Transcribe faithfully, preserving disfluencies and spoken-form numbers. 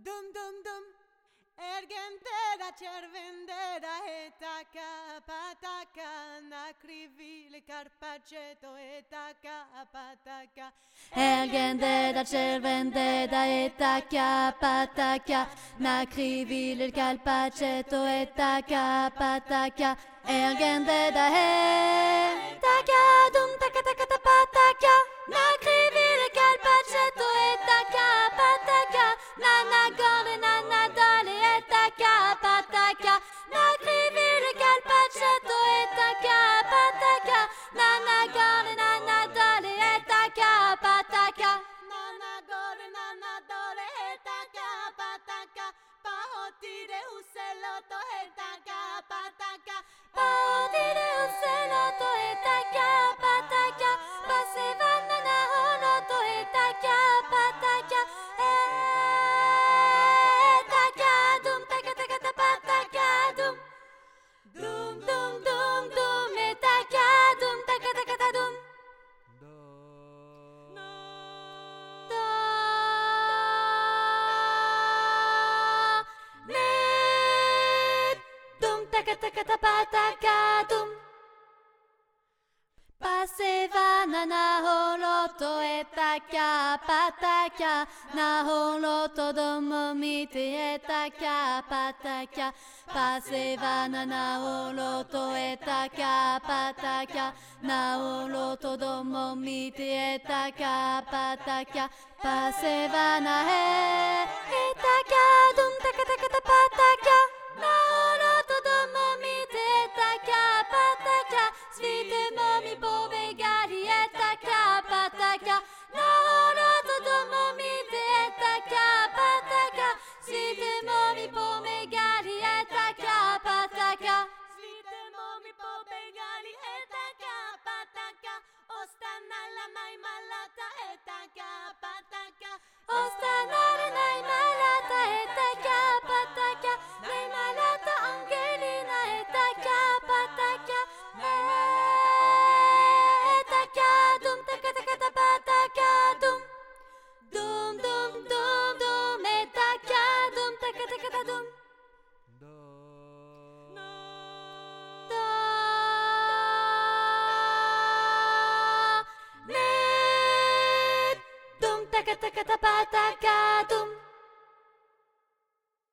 Dum dum dum Ergendera cervendera etaka pataka nakrivile carpacetto etaka pataka Ergendera cervendera etaka pataka nakrivile carpacetto etaka pataka Ergendera etaka dum taka taka ta pataka nakrivile carpacetto etaka pataka nana gole nana dale etaka pataka nakrivile carpacetto etaka pataka nana gole nana dale etaka pataka nana gore nana dore etaka pataka pahotire useloto etaka pataka Paotire useloto etaka pataka pasevana na holoto etaka pataka etaka dum taka taka ta pataka dum dum dum dum dum etaka dum taka taka ta dum do me dum taka taka ta pataka dum Pasevana na holoto etaka pataka na holoto domo mite etaka pataka Pasevana na holoto etaka pataka na holoto domo mite etaka pataka Pasevana he etaka dum taka taka ta pataka na holoto domo mite etaka pataka svite momi bobe gari etaka pataka na holoto domo mite etaka pataka svite momi bobe gari etaka pataka svite momi bobe gari etaka pataka ostana la mai malata etaka pataka ostana la mai malata etaka pataka mai malata Angelina etaka pataka etaka dum taka taka ta pataka dum dum dum dum dum etaka dum taka taka ta dum do do me dum taka taka ta pataka dum